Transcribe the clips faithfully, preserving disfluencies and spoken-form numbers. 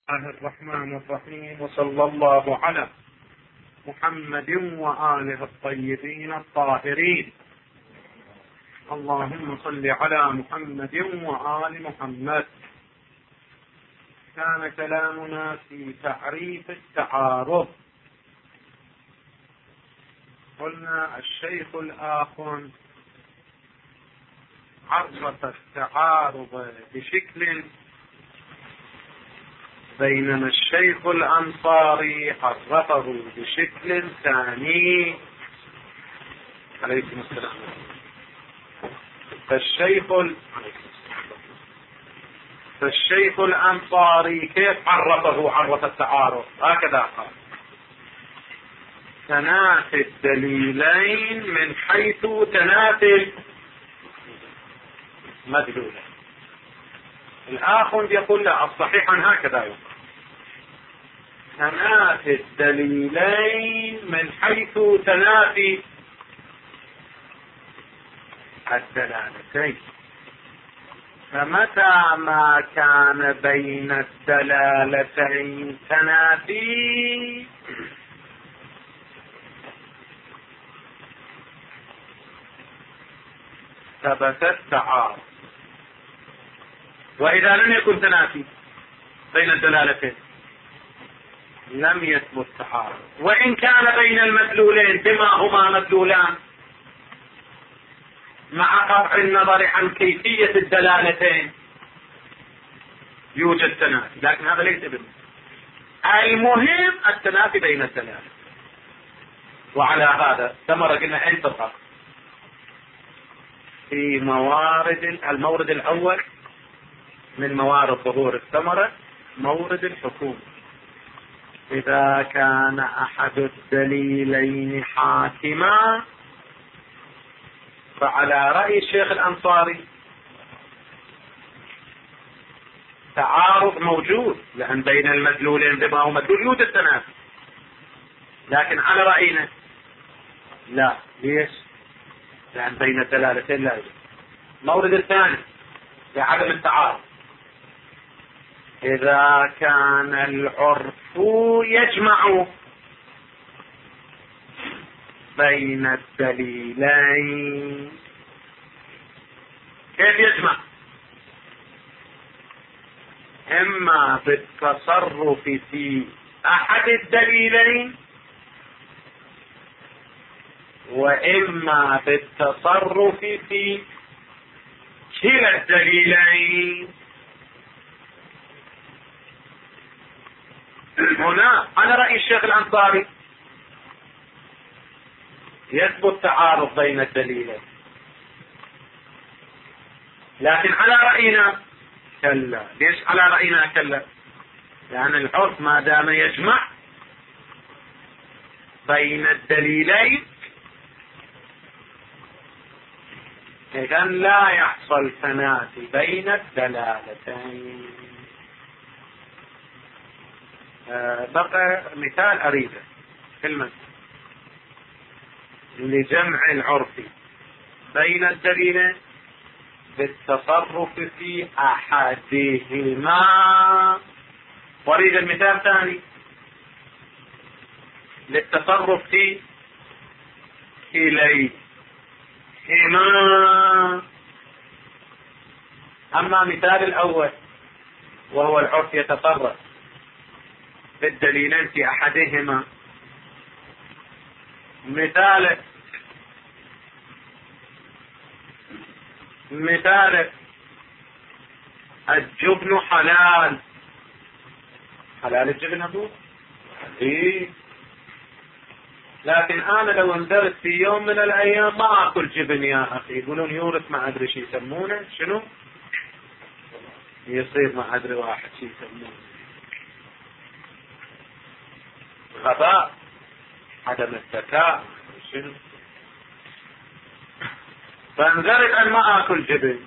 الله الرحمن الرحيم، وصلى الله على محمد وآله الطيبين الطاهرين. اللهم صل على محمد وآل محمد. كان كلامنا في تعريف التعارض. قلنا الشيخ الآخر عرف التعارض بشكل، بينما الشيخ الأنصاري عرفه بشكل ثاني. عليكم السلام. فالشيخ فالشيخ الأنصاري كيف عرفه؟ عرف التعارض هكذا قال: تنافي الدليلين من حيث تنافي المدلولين. الآخر يقول لا، الصحيح عن هكذا يقول: تنافي الدليلين من حيث تنافي الدلالتين. فمتى ما كان بين الدلالتين تنافي ثبت التعارض، وإذا لم يكن تنافي بين الدلالتين لم يثبت تعارض. وإن كان بين المدلولين بما هما مدلولان مع قطع النظر عن كيفية الدلالتين يوجد تنافي، لكن هذا ليس بالمهم. المهم التنافي بين الدلالتين. وعلى هذا ثمرة قلنا انتقل في موارد المورد الأول من موارد ظهور الثمرة، مورد الحكومة. إذا كان أحد الدليلين حاكما فعلى رأي الشيخ الأنصاري تعارض موجود، لأن بين المدلولين بما هو مدلول يوجد تنافي. لكن على رأينا لا. ليش؟ لأن بين الدلالتين لا يوجد. المورد الثاني لعدم التعارض: إذا كان العرف يجمع بين الدليلين. كيف يجمع؟ إما بالتصرف في أحد الدليلين، وإما بالتصرف في كلا الدليلين. هنا على رأي الشيخ الأنصاري يثبت تعارض بين الدليلين، لكن على رأينا كلا. ليش على رأينا كلا؟ لأن العرف ما دام يجمع بين الدليلين إذا لا يحصل تنافي بين الدلالتين. آه بقى مثال أريده كلمة لجمع العرف بين الدليلين بالتصرف في أحدهما. وأريد المثال ثاني للتصرف في كليهما. أما مثال الأول وهو العرف يتصرف بالدليلين في أحدهما، مثال مثال الجبن حلال. حلال الجبن أبوه إيه، لكن أنا لو اندرت في يوم من الأيام ما أكل جبن يا أخي، يقولون يورث ما أدري شي يسمونه شنو، يصير ما أدري واحد شي يسمونه غباء، عدم الذكاء شنو. فانذرت أن ما أكل جبن،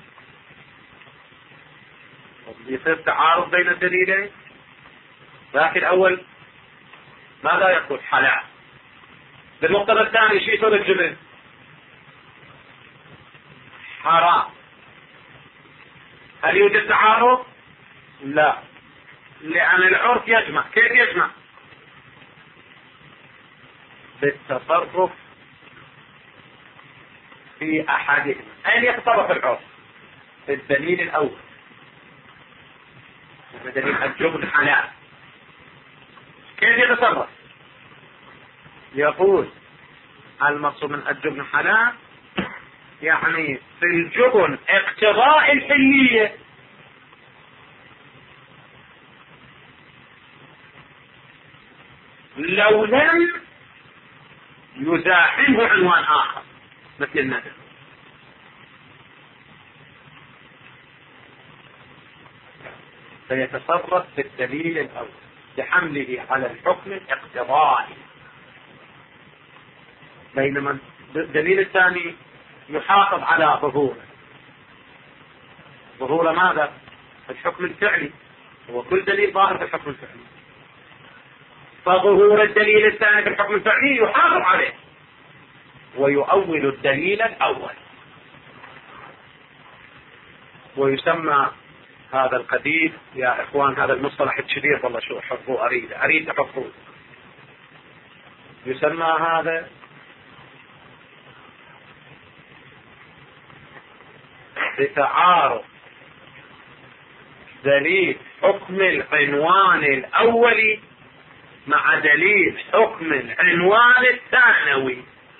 يصير تعارض بين الدليلين. لكن الأول ماذا يقول؟ حلال. بالمقتضى الثاني شيء يصير الجبن حرام. هل يوجد تعارض؟ لا. لأن العرف يجمع. كيف يجمع؟ بالتصرف في أحدهم. أين يتصرف العرف؟ في الدليل الأول، دليل الجبن حلال. كيف يتصرف؟ يقول المقصود من الجبن حلال يعني في الجبن اقتضاء الحلية، لو لم يزاحمه عنوان آخر مثل الندر. فيتصرف بالدليل الأول بحمله على الحكم الاقتضائي، بينما الدليل الثاني يحافظ على ظهوره. ظهور ماذا؟ الحكم الفعلي، هو كل دليل ظاهر في الحكم الفعلي، فظهور الدليل الثاني في الحكم الفعلي يحافظ عليه ويؤول الدليل الأول. ويسمى هذا القديم يا إخوان، هذا المصطلح الكبير والله شو حفظوه، أريد أريد حفظوه. يسمى هذا بتعارض دليل حكم العنوان الأولي مع دليل حكم العنوان الثانوي.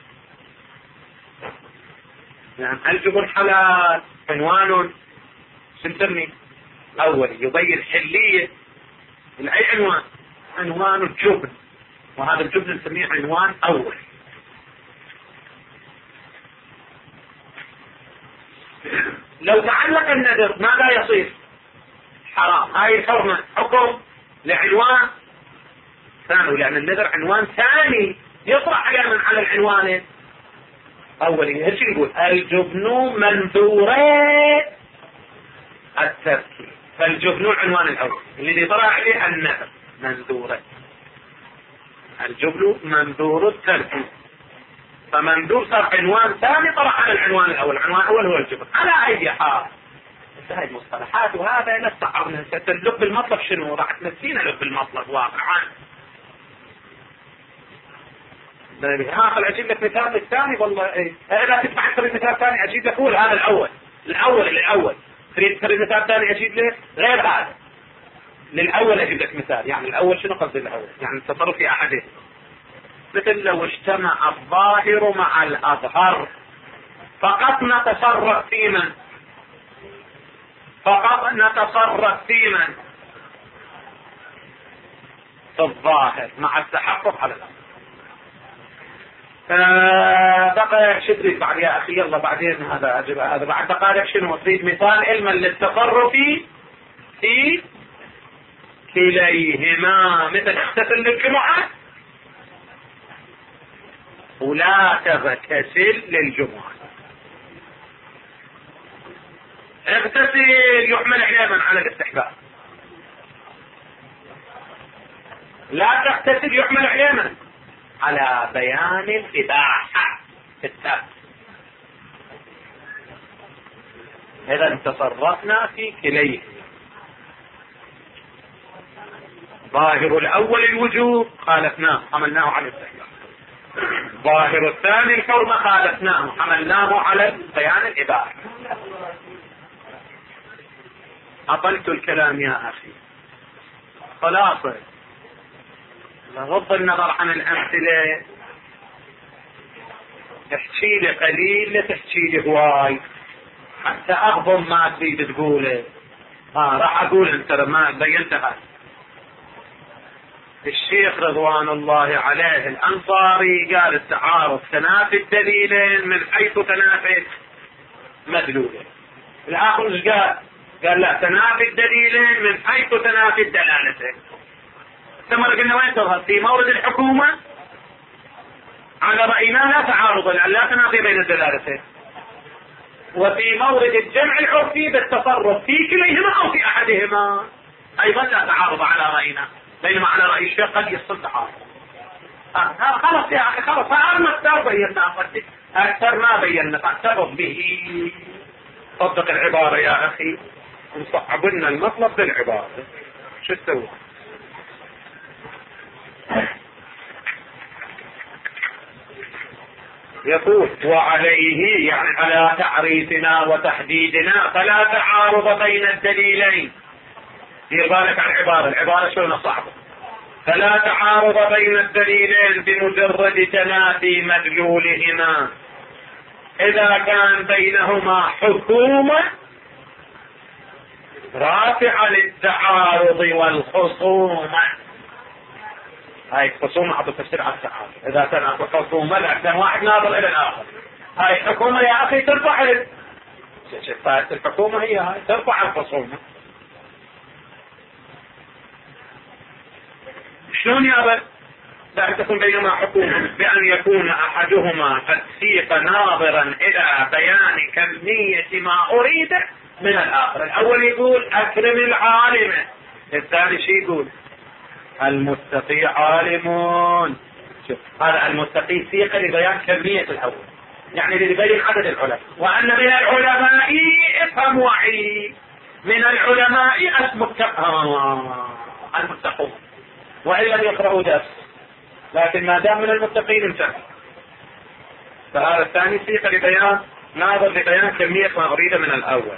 يعني الجبن حلال عنوان سنسمي أولي يبين حلية لأي عنوان؟ عنوان الجبن، وهذا الجبن نسميه عنوان أولي. لو تعلق النذر ماذا يصير؟ حرام. هاي الحرمة حكم لعنوان ثاني، لأن النذر عنوان ثاني يطرح على من على العنوان الأولي. ايش يقول؟ الجبن منذوري الترك، فالجبن العنوان الأول الذي طرح عليه النذر منذوري. الجبن منذور الترك، فمنذور صار عنوان ثاني طرح على العنوان الأول. العنوان الأول هو الجبن. على أي حال هاي المصطلحات وهذا نستعرض لب المطلب شنو؟ راح تنسينا لب المطلب واقعا. ها اجيب لك مثال الثاني والله. ايه لا تسمع تريد مثال ثاني اجيب لك. قول هذا الاول الاول الاول تريد تريد مثال ثاني اجيب لك غير هذا. للاول اجيب لك مثال. يعني الاول شنو قصدي الاول؟ يعني التصرف في احده، مثل لو اجتمع الظاهر مع الاظهر فقط نتصرف في من؟ فقط نتصرف في من؟ في الظاهر مع التحقق على الأظهر. آه بقى شو تريد بعد يا اخي؟ يلا بعدين هذا اجب هذا بعد بقى شنو تريد؟ مثال علما للتصرف في كليهما، مثل اغتسل للجمعة ولا تغتسل للجمعة. اغتسل يحمل علما على الاستحباب، لا تغتسل يحمل علما على بيان الإباحة في التاب. إذا تصرفنا في كليه. ظاهر الأول الوجوب خالفناه حملناه على الاستحباب، ظاهر الثاني الحرمة خالفناه حملناه على بيان الإباحة. أطلت الكلام يا أخي. خلاصة بغض النظر عن الأمثلة احكي لي قليل لا تحكي لي هواي حتى أغضم ما تريد تقوله. آه راح أقول أنت ما بينتها. الشيخ رضوان الله عليه الأنصاري قال التعارض تنافي الدليلين من حيث تنافي مدلولين. الآخر ايش قال؟ قال لا تنافي الدليلين من حيث تنافي الدلالتين. ثم قلنا وين تظهر؟ في مورد الحكومة على رأينا لا تعارض لا تنافي بين الدلالتين، وفي مورد الجمع العرفي بالتصرف في كليهما أو في أحدهما أيضا لا تعارض على رأينا، بينما على رأي الشيخ قد يصل تعارض. آه خلاص يا أخي خلاص ما أكثر بينا أكثر ما بينا فاعترض به. صدق العبارة يا أخي، نصعب لنا المطلب بالعبارة. شو تسوي؟ يقول وعليه يعني على تعريفنا وتحديدنا فلا تعارض بين الدليلين. دير بالك على العبارة، العبارة شلون صعبة. فلا تعارض بين الدليلين بمجرد تنافي مدلولهما إذا كان بينهما حكومة رافعة للتعارض والخصومة. هاي الخصومة عطوا تفسير على التعارض. إذا كان أكو حكومة لكن واحد ناظر إلى الآخر، هاي الحكومة يا أخي ترفع الحكومة، هي هاي ترفع الخصومة. شلون يا أبا؟ لا تكون بينهما حكومة بأن يكون أحدهما قد سيق ناظرا إلى بيان كمية ما أريد من الآخر. الأول يقول أكرم العالم، الثاني شي يقول المتقي عالمون. شوف هذا المتقي سيق لبيان كمية الأول، يعني لبيان عدد العلماء، وأن من العلماء افهم وعي، من العلماء المتقون وإن لم يقرأوا درس، لكن ما دام من المتقين انتهى. فهذا الثاني سيق لبيان ناظر لبيان كمية ما أريد من الأول.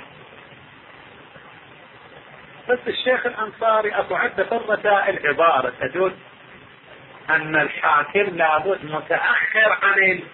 بس الشيخ الأنصاري أكو عدة الرسائل عبارة تدل أن الحاكم لابد متأخر عن ال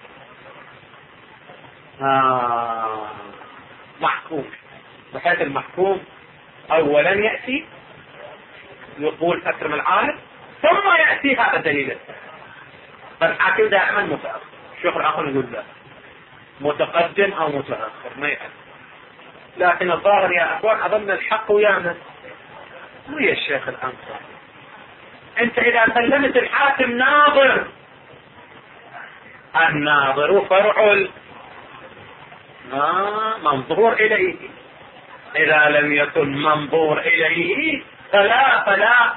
آه محكوم، بحيث المحكوم أولا يأتي يقول أكرم العالم ثم يأتي هذا الدليل. فالحاكم دائما متأخر. الشيخ الآخر يقول لا، متقدم أو متأخر ما يعرف. لكن الظاهر يا أخوان أظن الحق ويانا ويا الشيخ الأنصاري. أنت إذا سلمت الحاكم ناظر، الناظر فرع منظور إليه، إذا لم يكن منظور إليه فلا فلا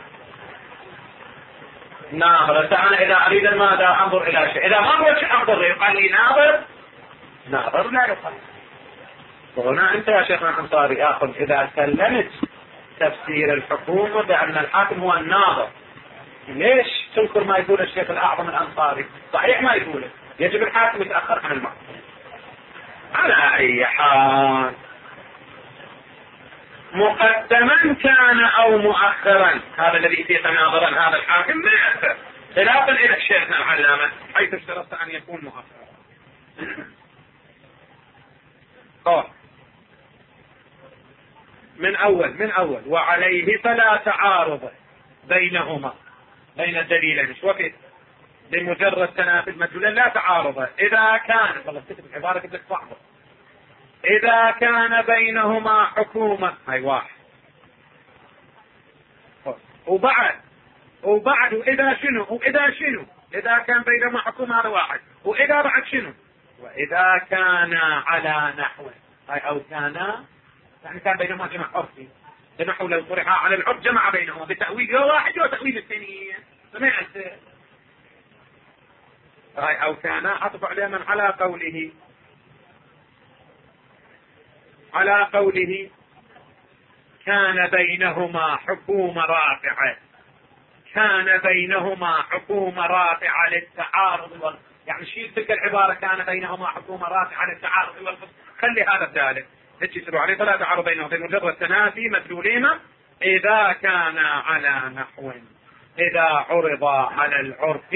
ناظر. أنا إذا أريد ماذا أنظر إلى شيء، إذا ما أريد أنظر يقال لي ناظر، ناظر لا يقال. وهنا أنت يا شيخنا الأنصاري أخذ إذا سلمت تفسير الحكومة بأن الحاكم هو الناظر، ليش تنكر ما يقول الشيخ الأعظم الأنصاري؟ صحيح ما يقوله، يجب الحاكم يتأخر عن المحكوم. على أي حال مقدما كان أو مؤخرا، هذا الذي فيه ناظرا هذا الحاكم ما يأثر، خلافا إلى الشيخ العلامة حيث اشترط أن يكون مؤخرا. قال من أول من أول وعليه فلا تعارض بينهما، بين الدليلين شو وقت بمجرد تنافي المدلولين لا تعارض إذا كان، والله كتب العبارة كتبت صعبة، إذا كان بينهما حكومة. هاي واحد. وبعد وبعد وإذا شنو وإذا شنو إذا كان بينهما حكومة، هذا واحد. وإذا بعد شنو، وإذا كان على نحو، هاي أو كان يعني كان بينهما جمع عرفي، جمعوا لو طرح على العرف جمع بينهما بتأويل واحد وتأويل الثاني فما يأثر. هاي أو كان عطف عليه من على قوله على قوله كان بينهما حكومة رافعة، كان بينهما حكومة رافعة للتعارض وال... يعني شيل تلك العبارة كان بينهما حكومة رافعة للتعارض والفصل، خلي هذا الثالث هيك يصيروا عليه فلا تعارض بينهما بمجرد تنافي مدلولهما إذا كان على نحو، إذا عرض على العرف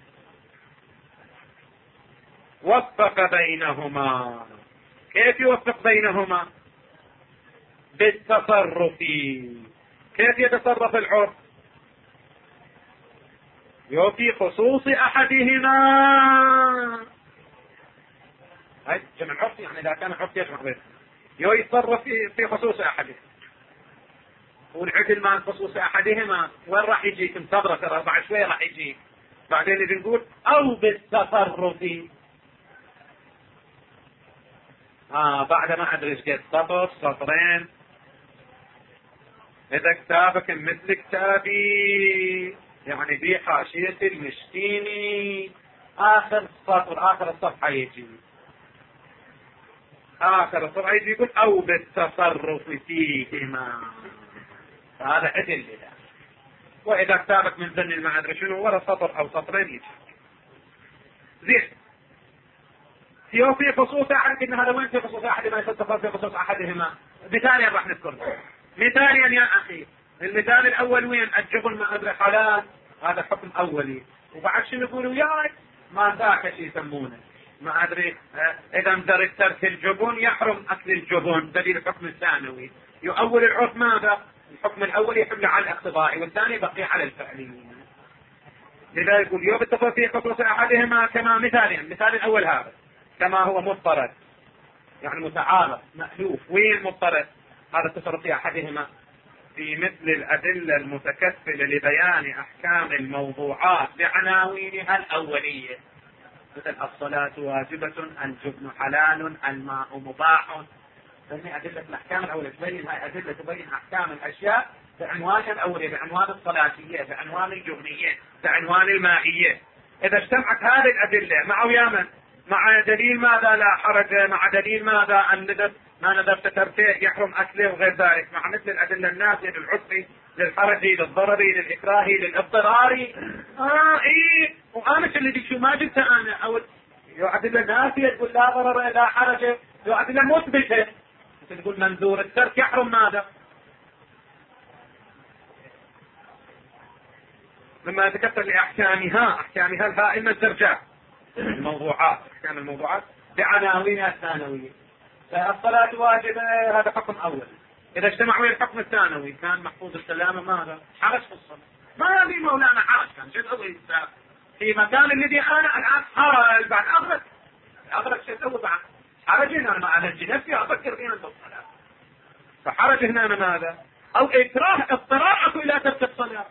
وفق بينهما. كيف يوفق بينهما؟ بالتصرف. كيف يتصرف العرف؟ يوفي خصوص أحدهما. هاي جمع العرف، يعني إذا كان العرف يجمع بينهما يتصرف في خصوص أحدهما. والعدل مع خصوص أحدهما وين راح يجي؟ انتظر ترى بعد شوية راح يجي. بعدين اللي نقول أو بالتصرف. آه بعد ما أدري قد سطر سطرين، إذا كتابك مثل كتابي يعني بي حاشية المشتيني، آخر سطر آخر الصفحة يجي، آخر الصفحة يجي يقول أو بالتصرف فيهما. هذا عدل لله. واذا كتابك من ذن ما ادري شنو ورا سطر او سطرين يجي زين. في في خصوص احد ان هذا وين في خصوص احد ما يتصل في خصوص احدهما. مثاليا راح نذكر. مثاليا يا اخي المثال الاول وين الجبن ما ادري حلال هذا حكم اولي. وبعد شنو يقولوا وياي ما ذاك شيء يسمونه ما ادري اه اذا مدرج ترك الجبن يحرم اكل الجبن دليل الحكم الثانوي. يؤول العرف ماذا؟ الحكم الاول يحمل على الاقتضاء والثاني بقي على الفعلي. لذا يقول يوم اتفق في خصوص احدهما كما مثالين. المثال الاول هذا كما هو مضطرد يعني متعارض مألوف. وين مضطرد؟ هذا التصرف في احدهما في مثل الادله المتكفله لبيان احكام الموضوعات بعناوينها الاوليه مثل الصلاه واجبه، الجبن حلال، الماء مباح. فهي ادله الاحكام الاوليه تبين هاي ادله تبين احكام الاشياء بعنوانها الاوليه بعنوان الصلاتيه بعنوان الجبنيه بعنوان المائيه. اذا اجتمعت هذه الادله مع ويامن مع دليل ماذا لا حرج مع دليل ماذا الندب ما ندبت ترتيه يحرم اكله وغير ذلك مع مثل الادله النافيه للعسر للحرج للضرر للاكراه للاضطرار. اه ايه وامش اللي شو ما جبت انا او ادله نافيه تقول لا ضرر لا حرج ادله مثبته تقول منذور الترك يحرم ماذا. لما ذكرت لاحكامها احكامها الهائمه ترجع الموضوعات احكام الموضوعات بعناوينها الثانويه. فالصلاه واجبه هذا حكم اول. اذا اجتمعوا الحكم الثانوي كان محفوظ السلامه ماذا؟ حرج في الصلاه. ما في مولانا حرج كان شيء قوي في مكان الذي انا الان حرج بعد اغرق اغرق شيء قوي بعد حرج هنا انا انجي نفسي افكر فيها الصلاه. فحرج هنا أنا ماذا؟ او اكراه اضطرار الى ترك الصلاه.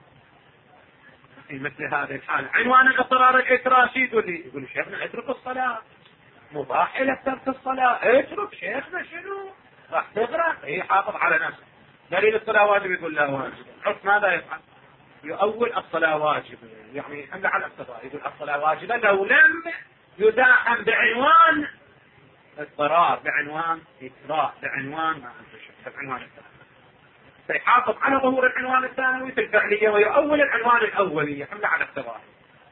في مثل هذه الحالة عنوان الاضطرار الاكراه شي يقول لي يقول شيخنا اترك الصلاة مباح لك ترك الصلاة اترك شيخنا شنو راح تغرق. اي حافظ على نفسك. دليل الصلاة واجب يقول لا واجب. حط ماذا يفعل؟ يؤول الصلاة واجبة يعني يحمل على الاقتضاء يقول الصلاة واجبة لو لم يداحم بعنوان اضطرار بعنوان اكراه بعنوان ما ادري بعنوان الثاني. فيحافظ على ظهور العنوان الثانوي في الفعلية ويؤول العنوان الأولي يحمل على الاقتضاء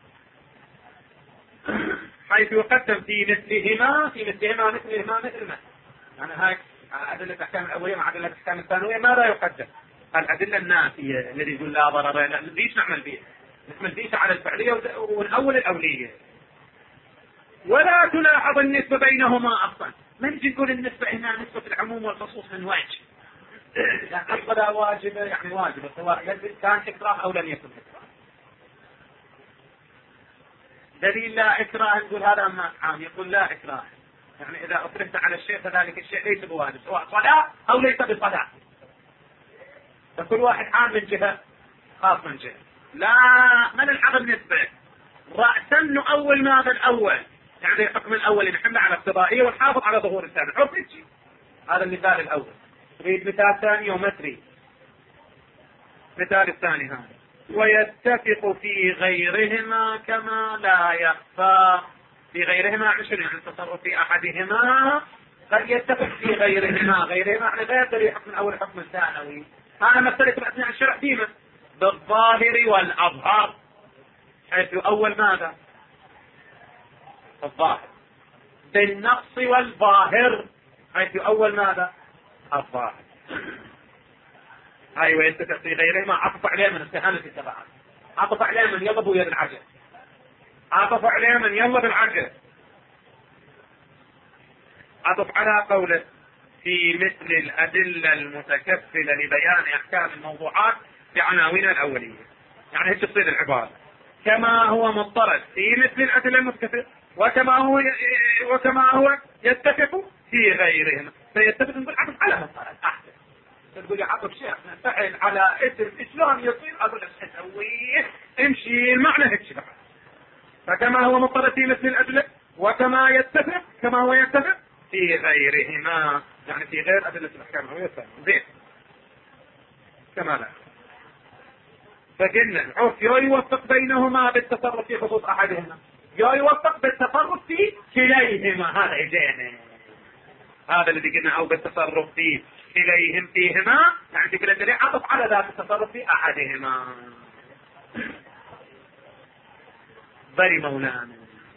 حيث يقدم في مثلهما في مثلهما مثلهما مثل ما يعني هاي أدلة الأحكام الأولية مع أدلة الأحكام الثانوية ماذا يقدم؟ الأدلة النافية الذي يقول لا ضرر لا ليش نعمل بيها نعمل بيها على الفعلية ونأول الأولية. ولا تلاحظ النسبة بينهما أصلا. ما نجي نقول النسبة هنا نسبة العموم والخصوص من وجه يعني الصلاة واجبة يعني واجبة سواء كان إكراه أو لم يكن إكراه. دليل لا إكراه نقول هذا ما عام يقول لا إكراه يعني إذا أكرهت على الشيء فذلك الشيء ليس بواجب سواء صلاة أو ليس بصلاة. فكل واحد عام من جهة خاص من جهة. لا ما نلحظ النسبة رأسا نؤول ماذا الأول يعني الحكم الأول نحمل على اقتضائية ونحافظ على ظهور الثاني. حط شيء هذا المثال الأول. تريد مثال ثاني وما تريد مثال الثاني هذا. ويتفق في غيرهما كما لا يخفى. في غيرهما عشر يعني التصرف في أحدهما قد يتفق في غيرهما. غيرهما يعني غير دليل حكم الأول الحكم الثانوي. هذا مسألة أثناء الشرع ديما بالظاهر والأظهر حيث أول ماذا؟ الظاهر. بالنقص والظاهر حيث أول ماذا؟ الظاهر. هاي ويتفق في غيرهما عطف عليه من استهانة التبعات. عطف عليه من يلا بويا بالعجل. عطف عليه من يلا بالعجل. عطف على قوله في مثل الأدلة المتكفلة لبيان أحكام الموضوعات بعناوينها الأولية. يعني هيك تصير العبارة كما هو مضطرد في مثل الأدلة المتكفلة وكما هو وكما هو يتفق في غيرهما. فيتفق نقول عطف على مضطرد أحسن. تقول لي عطف شيخ نفعل على اسم شلون يصير أقول لك أسويه امشي المعنى هيك بعد. فكما هو مضطرد في مثل الأدلة وكما يتفق كما هو يتفق في غيرهما يعني في غير أدلة الأحكام الأولية زين كما لا. فقلنا العرف يا يوفق بينهما بالتصرف في خصوص أحدهما يا يوفق بالتصرف في كليهما. هذا إجينا هذا الذي قلنا أو بالتصرف في كليهم فيهما، يعني في كلا الدليل عطف على ذات التصرف في أحدهما. بري مولانا.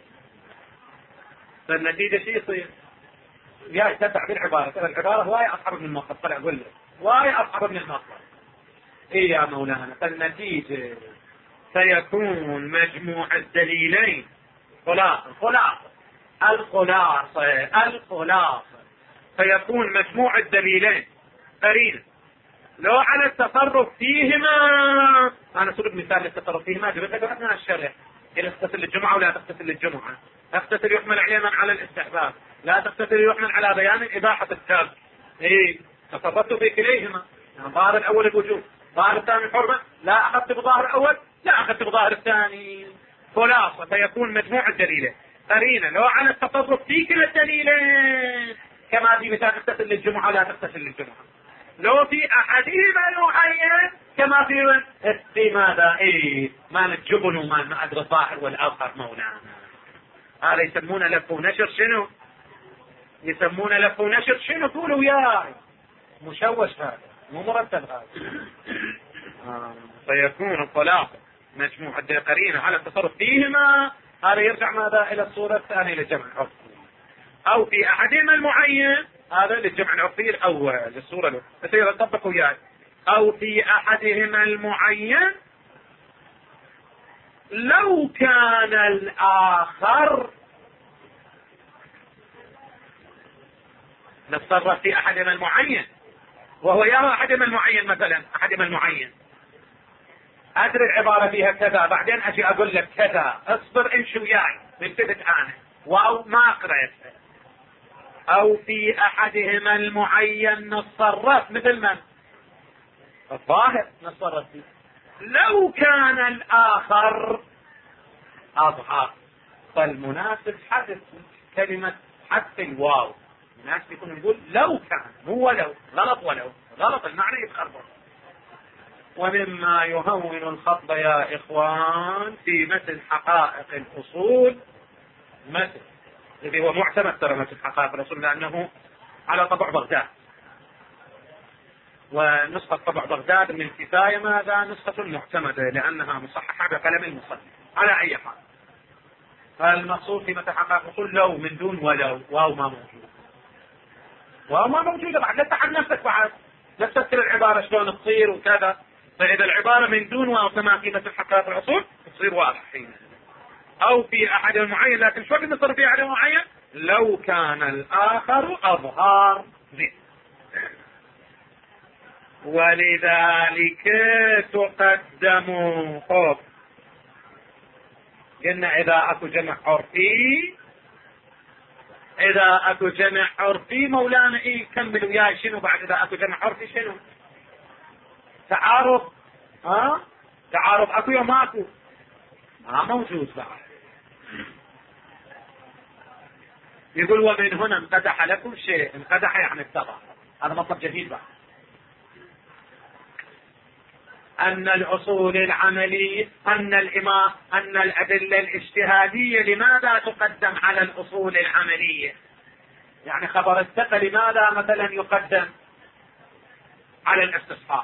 فالنتيجة شيء يصير يا يتبع بالعبارة، ترى العبارة هواي أصعب من المطلب، طلع أقول لك هواي أصعب من المطلب. إيه يا مولانا، فالنتيجة سيكون مجموع الدليلين خلاصة خلاصة الخلاصة الخلاصة سيكون مجموع الدليلين قرينة لو على التصرف فيهما. أنا سرد مثال للتصرف فيهما جبت لك أثناء الشرح. إذا اغتسل للجمعة ولا تغتسل للجمعة، اغتسل يحمل علينا على الاستحباب، لا تغتسل يحمل على بيان إباحة الترك. إيه تصرفت في كليهما، ظاهر الأول الوجوب، ظاهر الثاني الحرمة، لا أخذت بظاهر الأول لا أخذت بظاهر الثاني. خلاصة فيكون مجموع الدليلين قرينة لو على التصرف في كلا الدليلين، كما في مثال تغتسل للجمعة ولا تغتسل للجمعة. لو في أحدهما معين كما في في ماذا إيه مال الجبن ومال ما أدري الظاهر والآخر مولانا. هذا يسمونه لف ونشر. شنو يسمونه لف ونشر؟ شنو قولوا وياي؟ مشوش هذا، مو مرتب هذا. آه. فيكون الخلاصة مجموع القرينة على التصرف فيهما، هذا يرجع ماذا إلى الصورة الثانية للجمع العرفي، أو في أحدهما المعين هذا للجمع العرفي الأول للصورة الأولى. بصير نطبق وياي. أو في أحدهما المعين لو كان الآخر، نتصرف في أحدهما المعين وهو يرى أحدهما المعين، مثلا أحدهما المعين أدري العبارة فيها كذا، بعدين أجي أقول لك كذا، اصبر امشي وياي نبتدئ أنا واو ما قرأت. أو في أحدهما المعين نتصرف مثل من الظاهر نتصرف فيه لو كان الآخر أظهر. فالمناسب حدث كلمة حذف الواو، الناس يكون يقول لو كان، مو ولو، غلط ولو غلط المعنى يتخربط. ومما يهون الخطب يا إخوان في مثل حقائق الأصول، مثل الذي هو معتمد ترى مثل حقائق الأصول لأنه على طبع بغداد، ونسخة طبع بغداد من الكفاية ماذا نسخة معتمدة لأنها مصححة بقلم المصنف. على أي حال فالمقصود في مثل حقائق الأصول لو من دون ولو، واو ما موجود، واو ما موجودة بعد لا تحل نفسك بعد لا تفسر العبارة شلون تصير وكذا. فإذا العبارة من دون واو كما في مثل حقائق الأصول تصير واضح حين. أو في أحد المعين، لكن شو نصر في أحد المعين لو كان الآخر أظهار زين. ولذلك تقدم خوف. قلنا إذا أكو جمع عرفي، إذا أكو جمع عرفي مولانا إيه كمل وياي شنو بعد إذا أكو جمع عرفي شنو؟ تعارض. ها تعارض أكو يا ماكو؟ ما موجود بعد. يقول ومن هنا انقدح لكم شيء، انقدح يعني اتضح، هذا مطلب جديد بعد. أن الأصول العملية، أن الإمام، أن الأدلة الاجتهادية لماذا تقدم على الأصول العملية؟ يعني خبر الثقة لماذا مثلا يقدم على الاستصحاب؟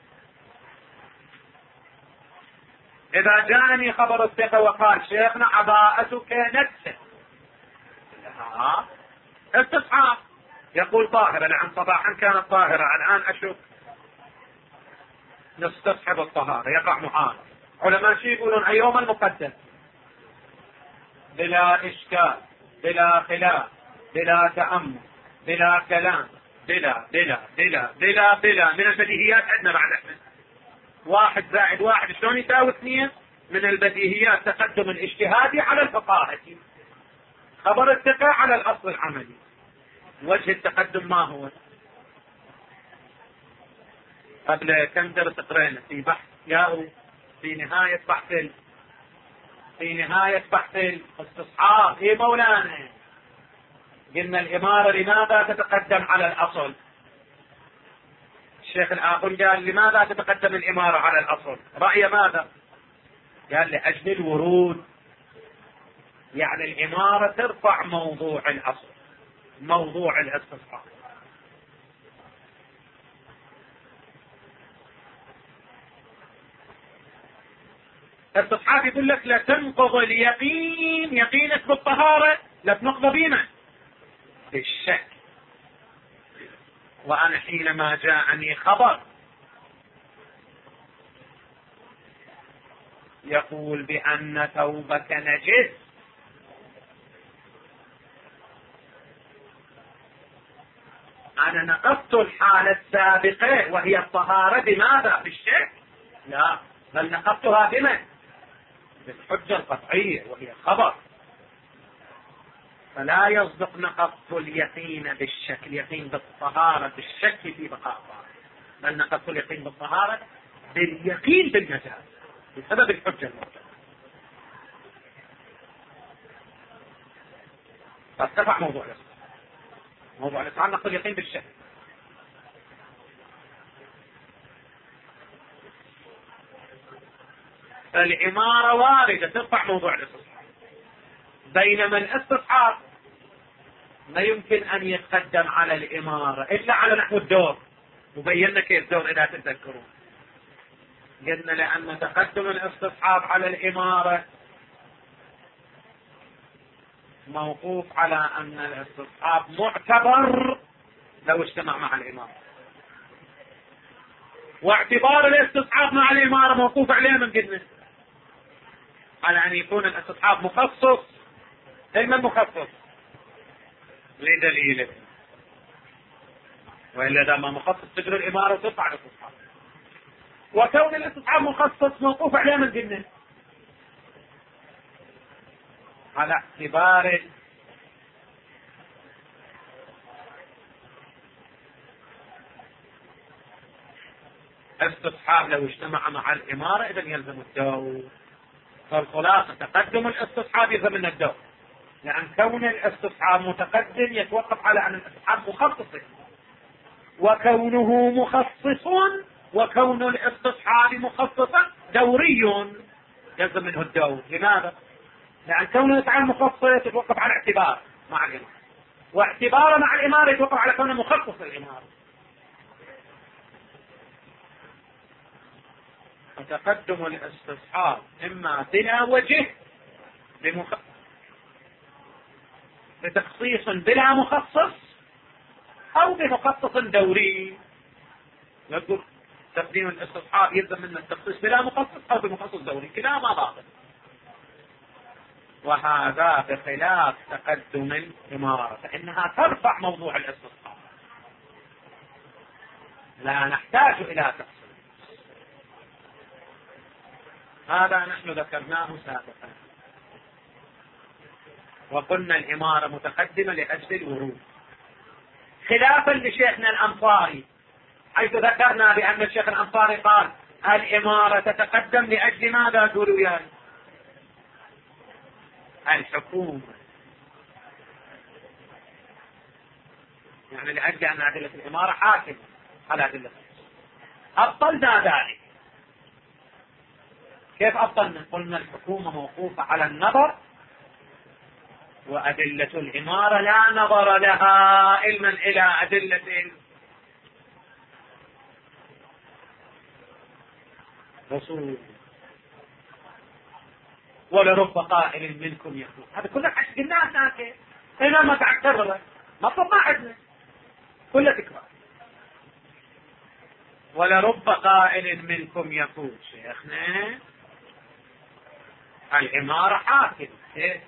إذا جاءني خبر الثقة وقال شيخنا عباءتك نجسة، لا استصحاب، يقول طاهرة، نعم صباحا كانت طاهرة الآن أشوف نستصحب الطهارة، يقع معارض. علماء شيء يقولون أيوم المقدم بلا إشكال بلا خلاف بلا تأمل بلا كلام بلا بلا بلا بلا بلا من البديهيات عندنا بعد احنا واحد زائد واحد شلون يساوي اثنين؟ من البديهيات تقدم الاجتهادي على الفقاهة، خبر الثقة على الأصل العملي. وجه التقدم ما هو؟ قبل كم درس قرأنا في بحث ياهو في نهاية بحث في نهاية بحث الاستصحاب في مولانا قلنا الإمارة لماذا تتقدم على الأصل؟ الشيخ الآخر قال لماذا تتقدم الإمارة على الأصل؟ رأي ماذا؟ قال لأجل الورود، يعني الإمارة ترفع موضوع الأصل، موضوع الاستصحاب. الاستصحاب يقول لك لا تنقض اليقين، يقينك بالطهارة لا تنقض بما بالشك. وأنا حينما جاءني خبر يقول بأن ثوبك نجس، أنا نقضت الحالة السابقة وهي الطهارة بماذا؟ بالشك؟ لا، بل نقضتها بمن؟ بالحجة القطعية وهي الخبر. فلا يصدق نقضت اليقين بالشك، اليقين بالطهارة بالشك في بقاء الطهارة، بل نقضت اليقين بالطهارة باليقين بالنجاسة بسبب الحجة الموجودة. فارتفع موضوع الاستصحاب. موضوع الاستصحاب نقض اليقين بالشك. العمارة واردة ترفع موضوع الاستصحاب، بينما الاستصحاب ما يمكن أن يتقدم على الإمارة إلا على نحو الدور. وبينا كيف الدور إذا تتذكرون، قلنا لأن تقدم الاستصحاب على الإمارة موقوف على أن الاستصحاب معتبر لو اجتمع مع الإمارة، واعتبار الاستصحاب مع الإمارة موقوف عليه من قلنا على أن يكون الاستصحاب مخصص. علما مخصص لدليله، وإلا إذا ما مخصص تجري الإمارة وترفع الاستصحاب. وكون الاستصحاب مخصص موقوف عليه من قلنا على اعتبار الاستصحاب لو اجتمع مع الإمارة إذن يلزم الدور. فالخلاصة تقدم الاستصحاب يلزم من الدور، لأن كون الاستصحاب متقدم يتوقف على أن الاستصحاب مخصص، وكونه مخصص وكون الاستصحاب مخصصا دوري يلزم منه الدور. لماذا؟ لأن كونه يتعامل مخصص يتوقف على اعتبار مع الإمارة، واعتباره مع الإمارة يتوقف على كونه مخصص الإمارة. فتقدم الاستصحاب إما بلا وجه بمخ... بتخصيص بلا مخصص، أو بمخصص دوري. يقول تقديم الاستصحاب يلزم من التخصيص بلا مخصص أو بمخصص دوري، كلاهما باطل. وهذا بخلاف تقدم الإمارة، فإنها ترفع موضوع الاستصحاب، لا نحتاج إلى تخصيص. هذا نحن ذكرناه سابقا، وقلنا الإمارة متقدمة لأجل الورود، خلافا لشيخنا الأنصاري، حيث ذكرنا بأن الشيخ الأنصاري قال الإمارة تتقدم لأجل ماذا؟ قولوا وياي. الحكومة، يعني لأجل أن أدلة الإمارة حاكمة على أدلة. أبطلنا ذلك. كيف أبطلنا؟ قلنا الحكومة موقوفة على النظر، وأدلة الإمارة لا نظر لها علما إلى أدلة رسول. ولرب قائل منكم يقول، هذا كله قلناه ساكت، هنا ما تعتبر مطلب ما عندنا كله تكرار. ولرب قائل منكم يقول شيخنا الإمارة حاكم. إيه؟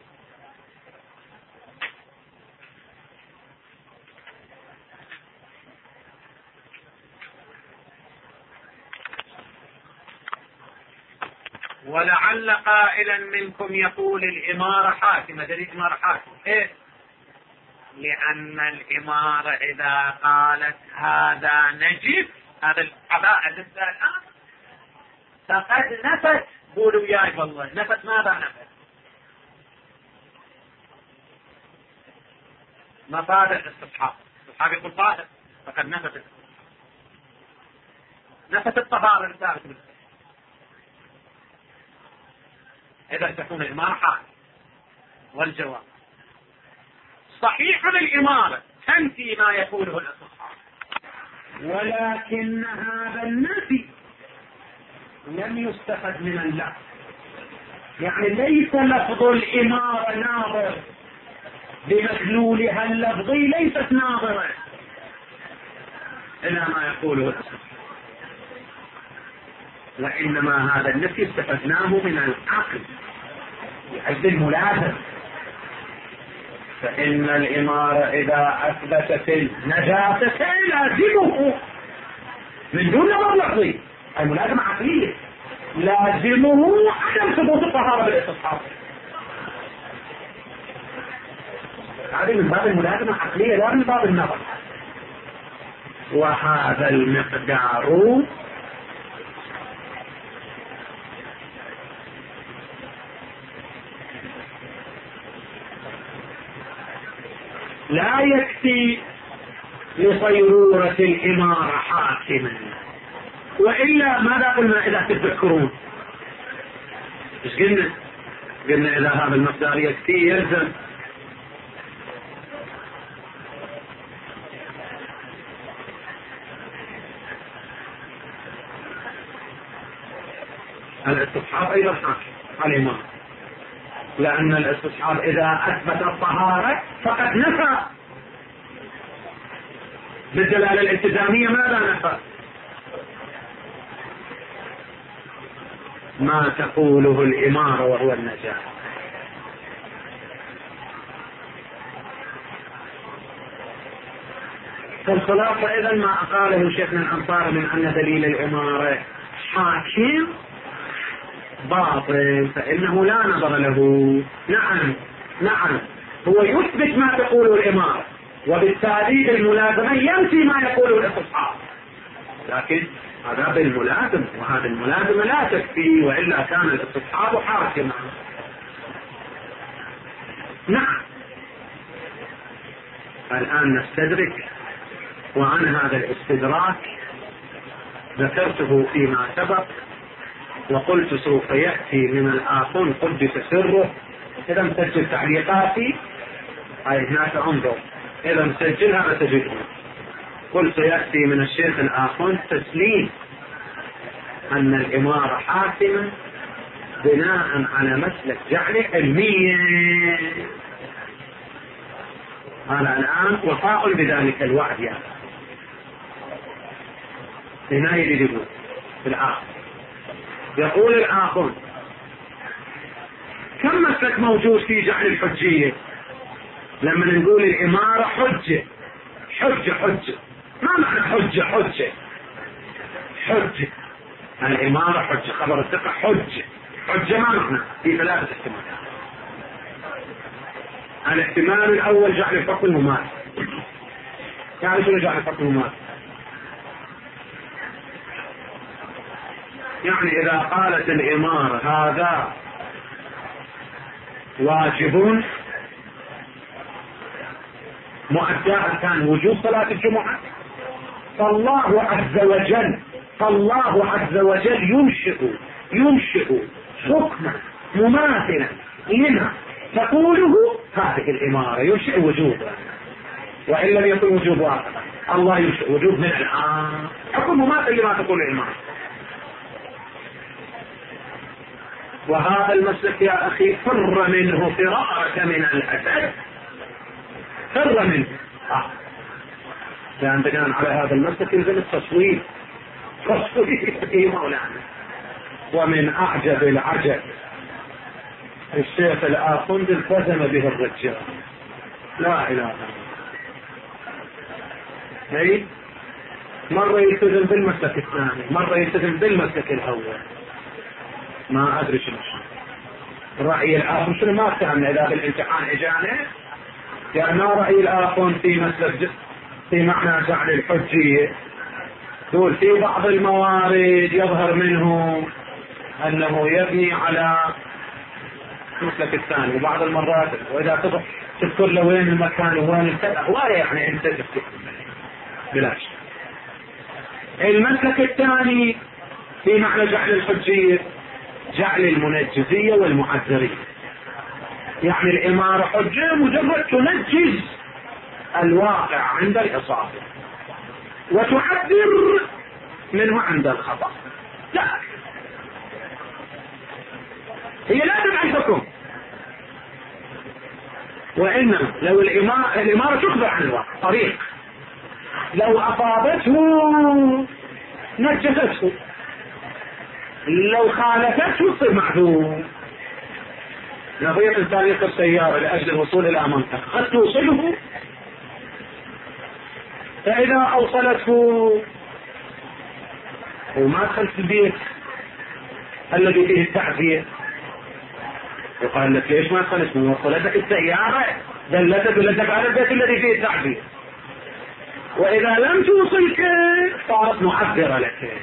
ولعل قائلا منكم يقول الإمارة حاكمة. دليل الإمارة حاكمة إيه؟ لأن الإمارة إذا قالت هذا نجس، هذا العباءة لسه الآن فقد نفت. قولوا وياي والله نفت. ماذا نفت؟ مفاد الاستصحاب. الاستصحاب يقول طاهر، فقد نفت نفت الطهارة الثابت بالله. إذا تكون الإمارة حاكم. والجواب صحيح الإمارة تنفي ما يقوله الاستصحاب، ولكن هذا النفي لم يستفد من اللفظ، يعني ليس لفظ الإمارة ناظر بمدلولها اللفظي، ليست ناظرة إلى ما يقوله الأصل، وإنما هذا النفي استفدناه من العقل لأجل الملازم. فإن الإمارة إذا أثبتت النجاسة لازمه من دون نظر لفظي، الملازمة عقلية، لازمه عدم ثبوت الطهارة بالاستصحاب. هذه من باب الملازمة عقلية لا من باب النظر. وهذا المقدار لا يكفي لصيرورة الإمارة حاكما، وإلا ماذا قلنا إذا تذكرون؟ إيش قلنا؟ قلنا إذا هذا المقدار يكفي يلزم الاستصحاب أيضا حاكم الإمارة، لأن الاستصحاب إذا أثبت الطهارة فقد نفى بالدلالة الالتزامية. ماذا نفى؟ ما تقوله الإمارة وهو النجاة. فالخلاصة إذا ما قاله شيخنا الأنصاري من أن دليل الإمارة حاكم باطل، فإنه لا نظر له. نعم نعم هو يثبت ما تقوله الإمارة، وبالتالي بالملازمة ينفي ما يقوله الاستصحاب، لكن هذا بالملازمة، وهذا الملازمة لا تكفي، وإلا كان الاستصحاب حاكما. نعم الآن نستدرك، وعن هذا الاستدراك ذكرته فيما سبق، وقلت سوف يأتي من الآخون قدس سره. إذا مسجل تعليقاتي هاي هناك انظر، إذا مسجلها بتجدها. قلت سيأتي من الشيخ الآخون تسليم أن الإمارة حاكمة بناء على مسلك جعل علمية. هذا الآن وفاء بذلك الوعد. يعني هنا يجدون في الآخر يقول الآخر كم مسلك موجود في جعل الحجية؟ لما نقول الإمارة حجة حجة حجة، ما معنى حجة حجة حجة؟ الإمارة حجة، خبر الثقة حجة حجة، ما معنى؟ في ثلاثة احتمالات. الاحتمال الأول جعل الحكم المماثل. يعني شنو جعل الحكم المماثل؟ يعني إذا قالت الإمارة هذا واجب مؤداء كان وجوب صلاة الجمعة، فالله عز وجل فالله عز وجل ينشئ ينشئ حكما مماثلا لما تقوله هذه الإمارة، ينشئ وجوبا، وإن لم يكن وجوب واحد الله ينشئ وجوب من الآن حكم مماثل لما تقول الإمارة. وهذا المسلك يا أخي فر منه فرارك من الأسد، فر منه آه. لأن بناء على هذا المسلك يلزم التصوير تصوير في مولانا. ومن أعجب العجب الشيخ الآخوند التزم به الرجال، لا إله إلا الله. مرة يلتزم بالمسلك الثاني، مرة يلتزم بالمسلك الأول، ما أدري شنو رأي الآخر شنو. ما فهمنا إذا بالامتحان إجانا يعني ما رأي الآخر في مسلك في معنى جعل الحجية. دول في بعض الموارد يظهر منه أنه يبني على المسلك الثاني، وبعض المرات وإذا تضح تذكر له وين المكان وين الكذا هو يعني أنت تفتكر بلاش. المسلك الثاني في معنى جعل الحجية جعل المنجزية والمعذرية، يعني الإمارة حجة مجرد تنجز الواقع عند الإصابة وتعذر منه عند الخطأ. لا هي لا تبع الحكم، وإنما لو الإمارة, الإمارة تخبر عن الواقع طريق، لو أصابته نجسته، لو خالفته تصير معذور. نظير إنسان يركب سيارة لأجل الوصول إلى منطقة قد توصله، فإذا أوصلته وما دخلت البيت الذي فيه التعزية يقال لك ليش ما دخلت؟ من وصلتك السيارة دلتك دلتك على البيت الذي فيه التعزية، وإذا لم توصلك صارت معذرة لك.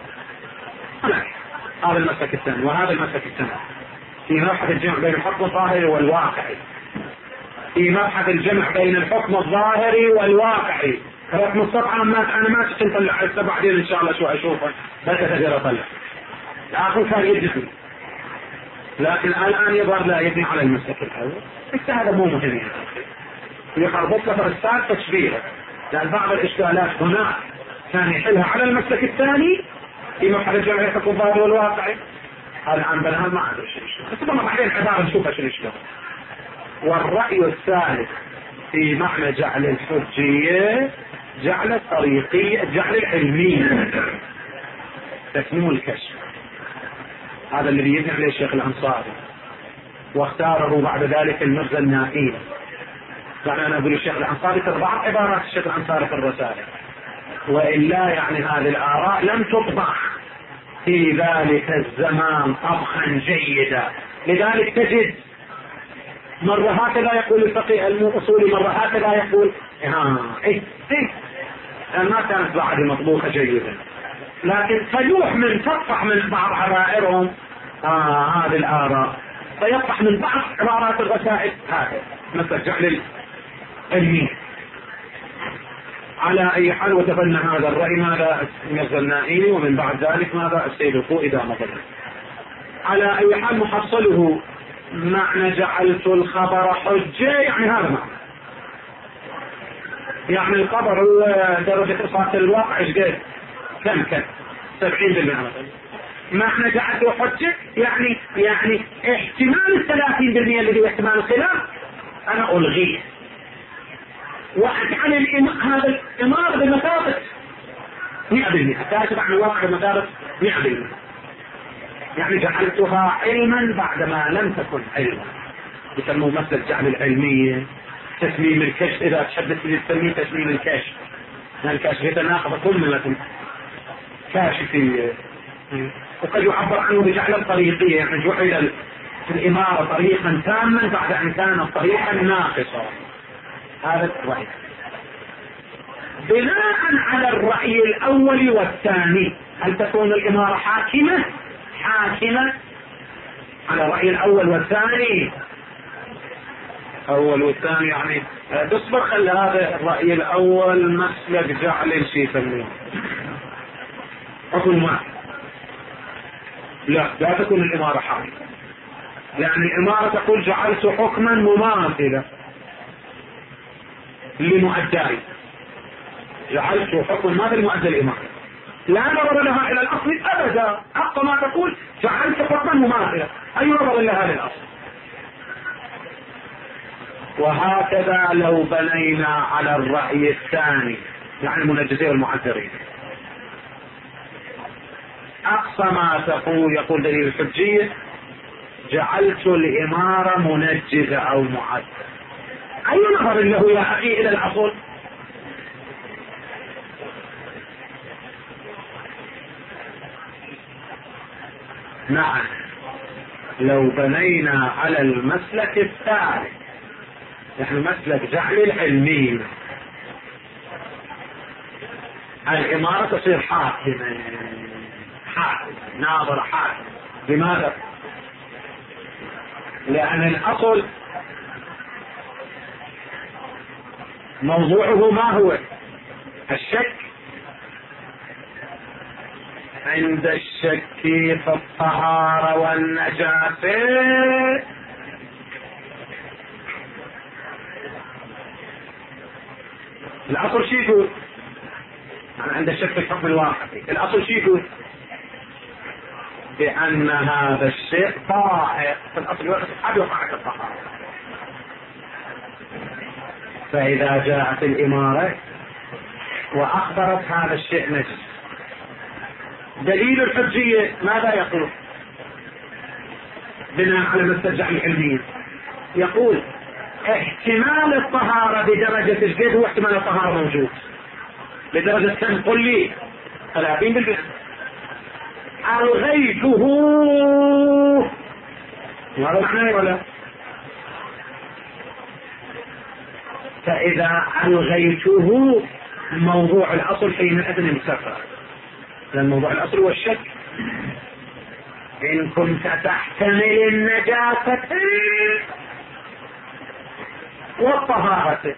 هذا المسلك الثاني. وهذا المسلك الثاني في مبحث الجمع بين الحكم الظاهري والواقعي، في مبحث الجمع بين الحكم الظاهري والواقعي. رقم الصفحة ما أنا ما كنت نطلع هسه، بعدين إن شاء الله شو أشوفه بس أقدر أطلع. الآخر كان يدري، لكن الآن يظهر لا يبني على المسلك الأول. بس هذا مو مهم يعني، يخربط لك الرسالة تشبيهه، لأن بعض الإشكالات هنا كان يحلها على المسلك الثاني في مبحث الجمع بين الحكم الظاهري والواقعي. هذا عن بنها ما عنده شيء، بس طبعا بعدين عبارة نشوفها شو الإشكال. والرأي الثالث في معنى جعل الحجية جعل الطريقية، جعل العلمية، تسميم الكشف. هذا الذي يبني عليه الشيخ الأنصاري، واختاره بعد ذلك المرزا النائي. يعني أنا أقول الشيخ الأنصاري تطبع عبارات الشيخ الأنصاري في الرسالة، وإلا يعني هذه الآراء لم تطبع في ذلك الزمان طبخا جيدا. لذلك تجد مرة هكذا يقول الفقيه الأصولي، مرة هكذا يقول ها إيه إيه ما كانت بعد مطبوخة جيدا، لكن تلوح من تطفح من بعض عبائرهم آه هذه الآراء، فيطفح من بعض عبارات الرسائل هذا مثل جعل العلمي. على أي حال وتبنى هذا الرأي ماذا المرزا النائي، ومن بعد ذلك ماذا السيد الخوئي إذا مضى. على أي حال محصله معنى جعلت الخبر حجة، يعني هذا معنى، يعني الخبر درجة إصابة الواقع ايش قد كم كم سبعين بالمئة مثلا. معنى جعلته حجة يعني يعني احتمال الثلاثين بالمئة الذي احتمال الخلاف أنا ألغيه، وأجعل هذا الإمارة بمثابة مئة بالمئة، كاتب عن الواقع بمثابة مئة بالمئة، يعني جعلتها علما بعدما لم تكن علما. يسموه مثل جعل العلمية، تسميم الكشف. إذا تشبث تسميه تسميم الكشف، لأن الكشف يتناقض كل كاشفية. وقد يعبر عنه بجعل الطريقية، يعني جعل في الإمارة طريقا تاما بعد أن كانت طريقا ناقصا. هذا الرأي بناء على الرأي الأول والثاني. هل تكون الإمارة حاكمة؟ حاكمة على الرأي الأول والثاني. أول والثاني يعني تصبر، خلي هذا الرأي الأول مسلك جعل شيء يسميه حكم ما لا لا تكون الإمارة حاكمة، لأن الإمارة تقول جعلت حكما مماثلا لمؤداي، جعلت حكم ماذا لمؤدى الإمارة، لا نظر لها إلى الأصل أبدا. حق ما تقول جعلت حكما مماثلا، أي نظر لها للأصل. وهكذا لو بنينا على الرأي الثاني، يعني المنجزين والمعذرين، أقصى ما تقول يقول دليل الحجية جعلت الإمارة منجزة أو معذرة، أي نظر له يا أخي إلى الأصل؟ نعم، لو بنينا على المسلك الثالث، يعني مسلك جعل العلمي، الإمارة تصير حاكمة، حاكم ناظر حاكم. لماذا؟ لأن الأصل موضوعه ما هو؟ الشك. عند الشك في الطهارة والنجاسة الأصل شو يقول؟ عند الشك في الحكم الواقعي الأصل شو يقول؟ بأن هذا الشيء طاهر في الأصل والاستصحاب يقع في الطهارة. فإذا جاءت الإمارة وأخبرت هذا الشيء نجس، دليل الحجية ماذا يقول بناء على المسترجع العلمي؟ يقول احتمال الطهارة بدرجة الجد هو احتمال الطهارة موجود بدرجة كم؟ قل لي ثلاثين بالمئة. ألغيته هذا معناه ولا؟ فإذا ألغيته موضوع الأصل حينئذ مسافر، لأن موضوع الأصل هو الشك. إن كنت تحتمل النجاسة والطهارة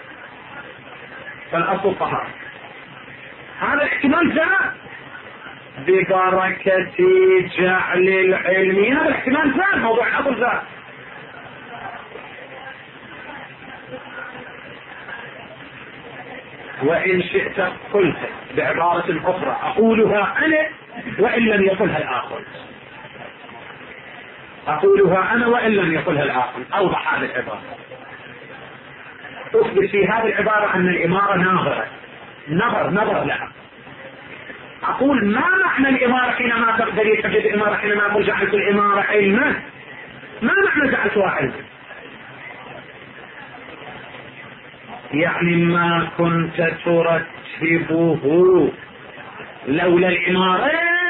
فالأصل طهارة، هذا الاحتمال جاء ببركة جعل العلم، هذا الاحتمال جاء، موضوع الأصل جاء. وإن شئت قلت بعبارة أخرى أقولها أنا وإن لم يقلها الآخر، أقولها أنا وإن لم يقلها الآخر، أوضح هذه العبارة. أثبت في هذه العبارة أن الإمارة ناظرة، نظر نظر لها. أقول ما معنى الإمارة حينما تقدر تجد الإمارة حينما أقول جعلت الإمارة علما؟ ما معنى جعلتها علما؟ يعني ما كنت ترتبه لولا الإمارة،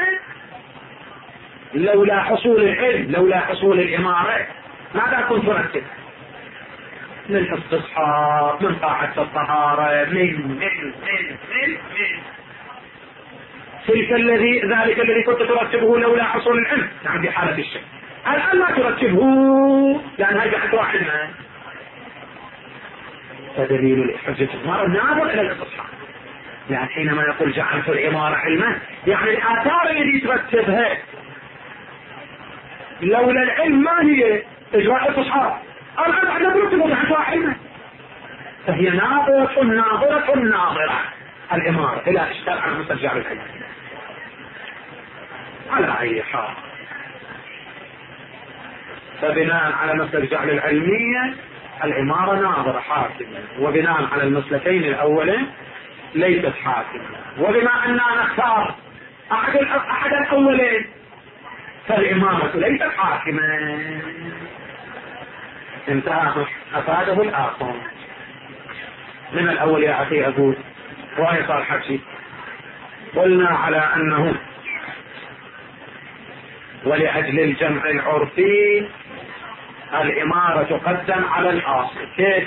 لولا حصول العلم، لولا حصول الإمارة ماذا كنت ترتب؟ من استصحاب، من طاعة الطهارة، من من من من من تلك الذي ذلك الذي كنت ترتبه لولا حصول العلم، يعني بحالة الشك. الآن ما ترتبه لأن هذه حتى واحدة. فدليل حجة الإمارة ناظر إلى الاستصحاب، يعني حينما يقول جعلت الإمارة علما يعني الآثار التي ترتبها لولا العلم ما هي إجراء الاستصحاب، الآن احنا نرتبه جعلتها علما، فهي ناظرة ناظرة ناظرة الإمارة إلى إشكال على مسترجع العلم. على أي حال فبناء على مسترجع العلمية الإمارة ناظرة حاكمة، وبناء على المسلكين الأولين ليست حاكمة، وبما أننا نختار أحد أحد الأولين فالإمارة ليست حاكمة. انتهى. أفاده الآخر من الأول يا أخي أقول وهي صار حكي. قلنا على أنه ولأجل الجمع العرفي الإمارة تقدم على الأصل. كيف؟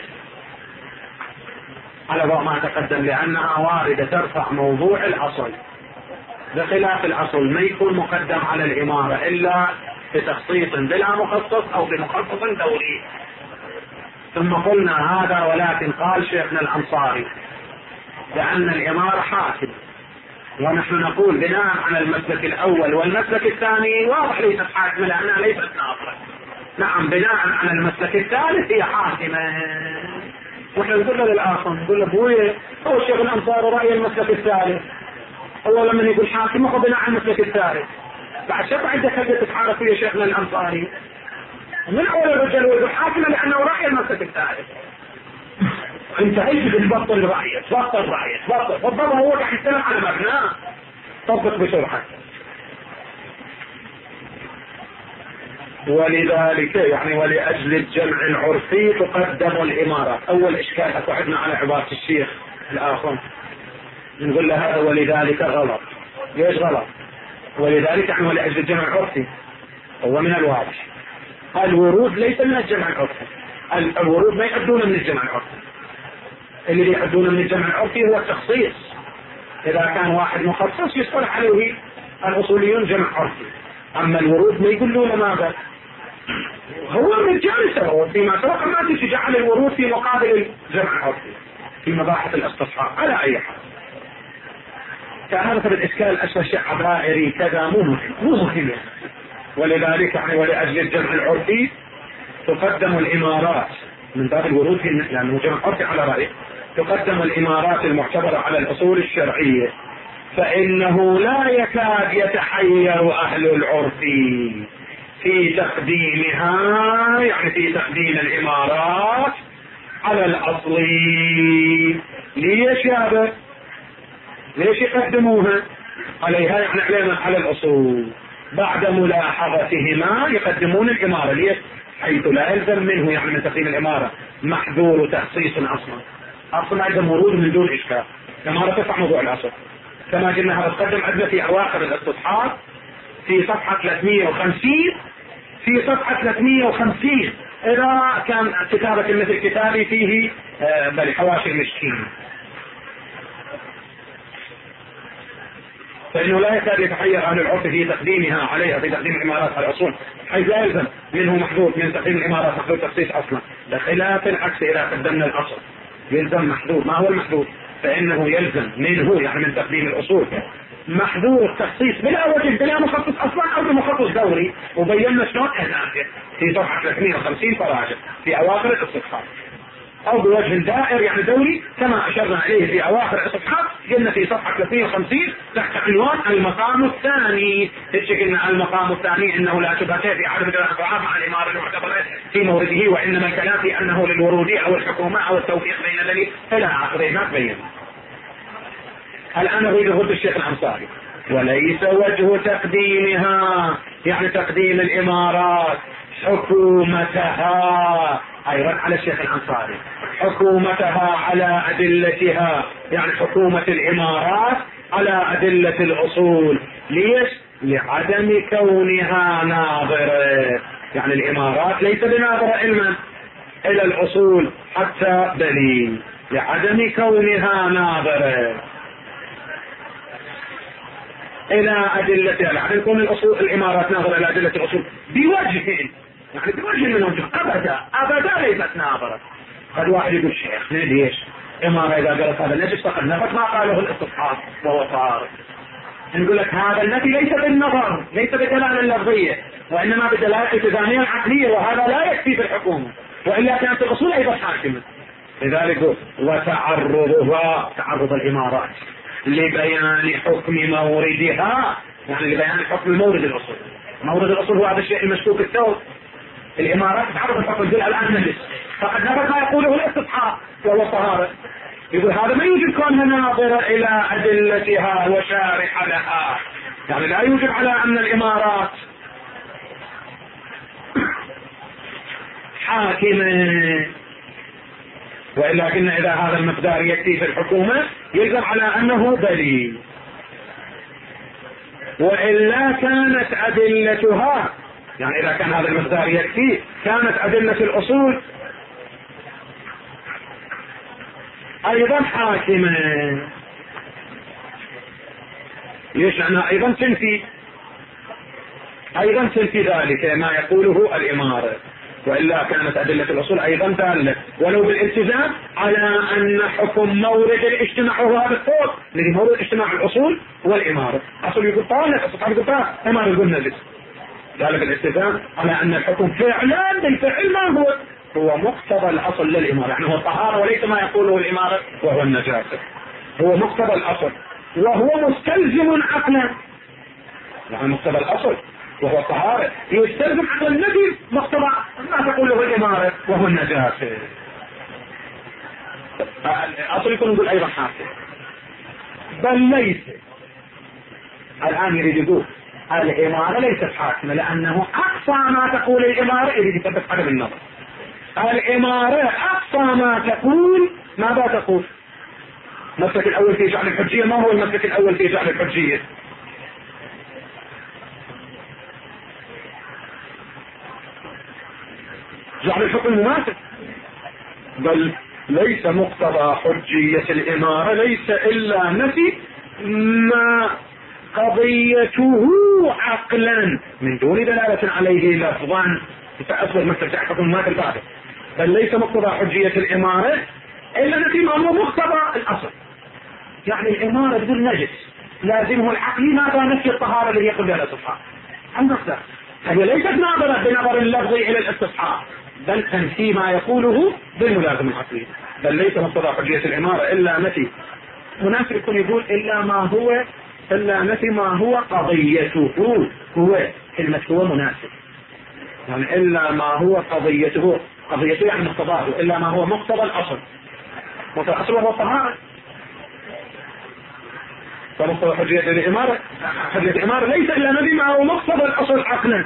على ضوء ما تقدم، لأنها واردة ترفع موضوع الأصل، بخلاف الأصل ما يكون مقدم على الإمارة إلا بتخصيص بلا مخصص أو بمخصص دوري. ثم قلنا هذا ولكن قال شيخنا الأنصاري بأن الإمارة حاكم، ونحن نقول بناء على المسلك الأول والمسلك الثاني واضح ليست حاكمة لأنها ليست ناظرة. نعم بناء على المسلك الثالث هي حاكمة. ونحن نقول للآخر نقول له ابوي هو الشيخ الأنصاري رأي المسلك الثالث، هو لما يقول حاكمة هو بناء على المسلك الثالث، بعد شرط عندك حاجة تتحارب فيها شيخنا الأنصاري من أول الرجال يقول حاكمة لأنه رأي المسلك الثالث. انت ايش بتبطل رأيه، تبطل رأيه تبطل بالضبط، هو راح يتكلم على مبناه طبق بسرعة. ولذلك يعني ولأجل الجمع العرفي تقدم الإمارة. أول إشكال أكو عندنا على عبارة الشيخ الآخر نقول له هذا ولذلك غلط. ليش غلط؟ ولذلك يعني ولأجل الجمع العرفي هو من الواضح الورود ليس من الجمع العرفي، الورود ما يعدون من الجمع العرفي، اللي يعدون من الجمع العرفي هو التخصيص. إذا كان واحد مخصص يصطلح عليه الأصوليون جمع عرفي، أما الورود ما يقولون ماذا هو من الجالسة فيما سبق ما تجعل الورود في مقابل الجمع العرفي في مباحث الاستصحاب. على أي حال كان هذا الإشكال الأشياء شعبائري كذا مو مهم مو مهم. ولذلك يعني ولأجل الجمع العرفي تقدم الإمارات من باب الورود في لأنه جمع عرفي على رأيه تقدم الإمارات المعتبرة على الأصول الشرعية فإنه لا يكاد يتحير أهل العرف في تقديمها، يعني في تقديم الإمارات على الأصل. ليش يا أبا؟ ليش يقدموها عليها؟ يعني علينا على الأصول. بعد ملاحظتهما يقدمون الإمارة. ليش؟ حيث لا يلزم منه يعني من تقديم الإمارة محذور وتخصيص أصلا، أصلا عندهم ورود من دون إشكال. الإمارة ترفع موضوع الأصل كما قلنا. تقدم عندنا في أواخر الاستصحاب في صفحة ثلاثمئة وخمسين، في صفحة ثلاثمئة وخمسين إذا كان كتابة مثل كتابي فيه آه بل حواشي المشكين. فإنه لا يكاد يتحير أهل العرف في تقديمها عليها، في تقديم الإمارات على الأصول، حيث لا يلزم منه محذور من تقديم الإمارات محذور تخصيص أصلا، بخلاف العكس إذا قدمنا الأصل يلزم محذور. ما هو المحذور؟ فإنه يلزم منه يعني من تقديم الأصول محذور التخصيص بلا وجه بلا مخصص أصلا أو بمخصص دوري، وبينا شلون هناك في صفحة ثلاثمئة وخمسين فراجع في أواخر الاستصحاب، أو بوجه دائر يعني دوري كما أشرنا عليه في أواخر الاستصحاب. قلنا في صفحة ثلاثمئة وخمسين تحت عنوان المقام الثاني، قلنا المقام الثاني إنه لا شبهة في عدم الانفعال مع الإمارة المعتبرة في مورده، وإنما الكلام في أنه للورود أو الحكومة أو التوفيق بين الذي إلى آخره ما تبين. الآن أريد أرد الشيخ الأنصاري: وليس وجه تقديمها يعني تقديم الإمارات حكومتها، أيضا على الشيخ الأنصاري، حكومتها على أدلتها يعني حكومة الإمارات على أدلة الأصول. ليش؟ لعدم كونها ناظرة، يعني الإمارات ليس بناظرة علما إلى الأصول حتى دليل، لعدم كونها ناظرة إلى أدلتها، لعدم كون الأصول الإمارات ناظرة إلى أدلة الأصول بوجه، يعني بوجه من وجه أبدا أبدا ليست ناظرة. قد واحد يقول شيخ ليش إمارة إذا قالت هذا النفي فقد نفت ما قاله الاستصحاب وهو صار. نقول لك هذا النفي ليس بالنظر، ليس بالدلالة اللفظية، وإنما بالدلالة الالتزامية العقلية، وهذا لا يكفي في الحكومة، وإلا كانت الأصول أيضا حاكمة. لذلك وتعرضها تعرض الإمارات لبيان حكم موردها، يعني لبيان حكم مورد الأصول. مورد الأصول هو هذا الشيء المشكوك الثوب. الإمارات تعرض الحكم الجل الآن نجس، فقد نفت ما يقوله الاستصحاب وهو طهارة. يقول هذا ما يوجد كونها ناظرة إلى أدلتها وشارح لها، يعني لا يوجد على أن الإمارات حاكمة، وإلا كنا إذا هذا المقدار يكفي في الحكومة يلزم على أنه دليل، وإلا كانت أدلتها يعني إذا كان هذا المقدار يكفي كانت أدلة الأصول أيضا حاكمة. ليش؟ أنا أيضا تنفي أيضا تنفي ذلك ما يقوله الإمارة، وإلا كانت أدلة الأصول أيضا دالة ولو بالالتزام على أن حكم مورد الاجتماع هو هذا الفوق الذي مورد اجتماع الأصول والإمارة. أصل يقول طالب الصحابة يقول طالب إمارة يقول نجس، ذلك بالالتزام على أن الحكم فعلا بالفعل ما هو هو مقتضى الأصل للإمارة، يعني هو الطهارة وليس ما يقوله الإمارة وهو النجاسة، هو مقتضى الأصل وهو مستلزم عقلا، يعني مقتضى الأصل وهو الطهارة يستلزم عقل النبي مقتضى ما تقوله الإمارة وهو النجاسة. الأصل يكون يقول أيضا حاكم، بل ليس. الآن يريد يقول الإمارة ليست حاكمة لأنه أقصى ما تقول الإمارة يريد يثبت عدم النظر. الإمارة أقصى ما تقول ماذا تقول؟ المسلك الأول في جعل الحجية. ما هو المسلك الأول في جعل الحجية؟ جعل الحكم مماثل، بل ليس مقتضى حجية الإمارة ليس إلا نفي ما قضيته عقلا من دون دلالة عليه لفظا، فأصبح مثل حكم مماثل بعده. بل ليس مقتضى حجية الإمارة إلا نفي ما هو مقتضى الأصل، يعني الإمارة بدون نجس لازمه العقلي ماذا؟ نفي الطهارة الذي يقول بها الاستصحاب. المقدار هي ليست ناظرة بنظر اللفظي إلى الاستصحاب، بل تنفي ما يقوله بالملازم العقلي. بل ليس مقتضى حجية الإمارة إلا نفي. منافق يكون يقول إلا ما هو إلا نفي ما هو قضيته هو كلمة هو مناسب، يعني إلا ما هو قضيته، قضيته يعني مقتضاه، إلا ما هو مقتضى الأصل، مقتضى الأصل وهو الطهارة. فمقتضى حجية الإمارة، حجية الإمارة ليس إلا نفي ما هو مقتضى الأصل عقلا،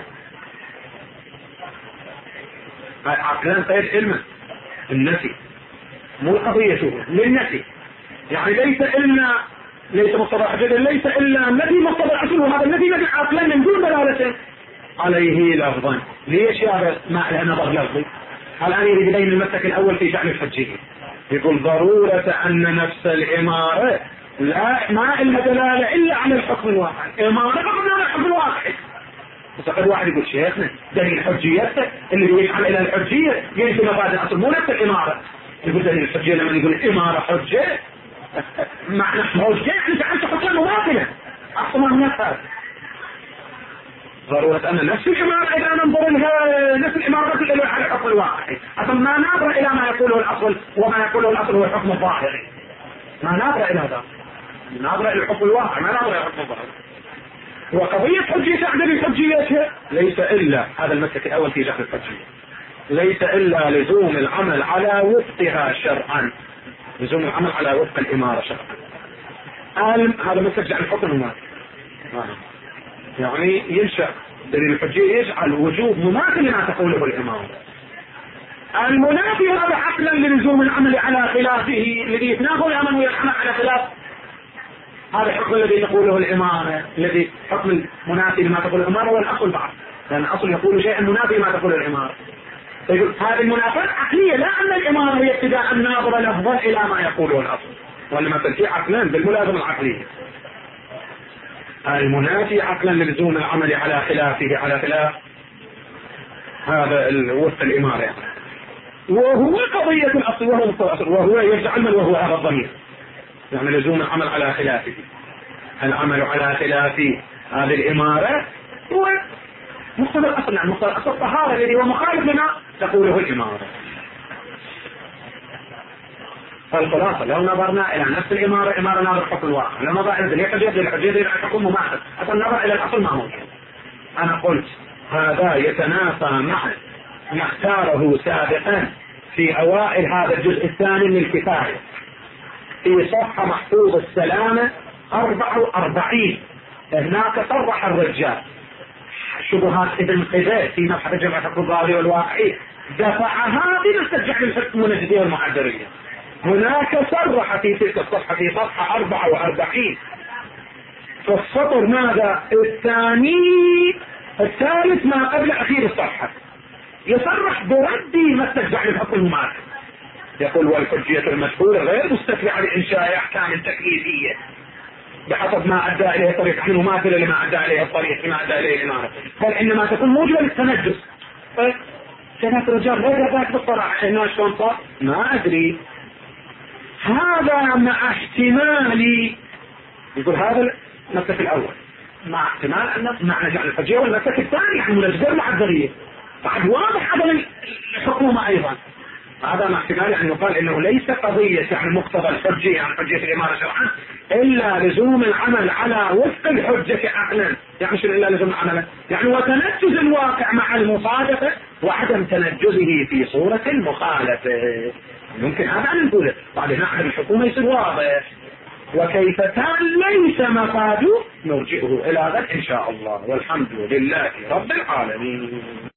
عقلا غير علما، النفي مو قضيته للنفي، يعني ليس إلا ليس مقتضى حجية، ليس إلا نفي مقتضى الأصل، وهذا النفي نفي عقلا من دون دلالة عليه لفظا. ليش يا ما له نظر لفظي؟ الآن يريد يبين المسلك الأول في شأن الحجية، يقول ضرورة أن نفس الإمارة لا ما إلا دلالة إلا على الحكم الواقع، إمارة فقط على الحكم الواقع. فقد واحد يقول شيخنا دليل حجيته اللي يجعل إلى الحجية ينفي مبادئ الأصل مو نفس الإمارة. يقول دليل الحجية لما يقول الإمارة حجة معنى حجة يعني جعلت حكما مماثلة، أصلا ما هناك هذا. ضرورة أن نفس الإمارة إذا ننظر لها نفس الإمارة إلى على الحكم الواقعي، أصلا ما نظر إلى ما يقوله الأصل، وما يقوله الأصل هو الحكم الظاهري، ما نظر إلى هذا، نظر إلى الحكم الواقعي، ما نظر إلى الحكم الظاهري. وقضية حجية تعدل حجيتها ليس إلا هذا المسلك الأول في جهل الحجية، ليس إلا لزوم العمل على وفقها شرعا، لزوم العمل على وفق الإمارة شرعا. هذا مسلك جعل الحكم المماثل، يعني ينشأ دليل الحجية يجعل وجوب مماثل لما تقوله الإمارة. المنافي هذا عقلا للزوم العمل على خلافه الذي يتنافى الأمر ويعمل على خلاف هذا الحكم الذي تقوله الإمارة، الذي حكم المنافي لما تقول الإمارة والأصل بعض، لأن الأصل يقول شيئا منافي لما تقول الإمارة. فيقول هذه المنافاة عقلية، لا أن الإمارة هي ابتداء ناظرة لفظا إلى ما يقوله الأصل، وإنما تنفي عقلا بالملازمة العقلية. المنافي عقلا للزوم العمل على خلافه، على خلاف هذا وفق الإمارة يعني. وهو قضية الأصل وهو الأصل، وهو يرجع من وهو هذا الضمير، يعني لزوم العمل على خلافه، العمل على خلاف هذه الإمارة هو مقتضى الأصل، يعني مقتضى الأصل الطهارة الذي هو مخالف لما تقوله الإمارة. فالخلاصة لو نظرنا إلى نفس الإمارة، إمارة نظر حكم الواقع، لو نظر إلى الحجية الحجية الحكم مماثل، أصل نظر إلى الأصل ما ممكن. أنا قلت هذا يتنافى مع ما اختاره سابقا في أوائل هذا الجزء الثاني من الكفاية في صفحة محفوظ السلامة أربعة وأربعين. هناك صرح الرجال شبهات ابن قذاء في مبحث جمع حكم الظاهري والواقعي دفعها بنسترجع للحكم والنجدية والمعذرية. هناك صرح في تلك الصفحة في صفحة أربعة وأربعين في السطر ماذا الثاني الثالث ما قبل أخير الصفحة يصرح برد ما استرجع للحكم المماثل، يقول والحجية المشهورة غير مستفعلة لإنشاء أحكام تكليفية بحسب ما أدى إليه الطريق، يعني مماثلة لما أدى إليه الطريق لما أدى إليه الإمارة، بل إنما تكون موجبة للتنجس. كانت الرجال غير ذاك بالصراحة إنه شلون صار ما أدري. هذا مع احتمال، يقول هذا المسلك الأول مع احتمال أن معنى جعل الحجية، والمسلك الثاني يعني من الأجبار العذرية بعد واضح عدم الحكومة أيضا. هذا مع احتمال أن يقال إنه ليس قضية يعني مقتضى الحجية يعني حجية الإمارة شرعا إلا لزوم العمل على وفق الحجة عقلا، يعني شنو إلا لزوم العمل يعني وتنجز الواقع مع المصادفة وعدم تنجزه في صورة المخالفة. ممكن هذا أن نقوله بعد نحن الحكومة يصير واضح، وكيف كان ليس مفاد نرجئه إلى غد إن شاء الله، والحمد لله رب العالمين.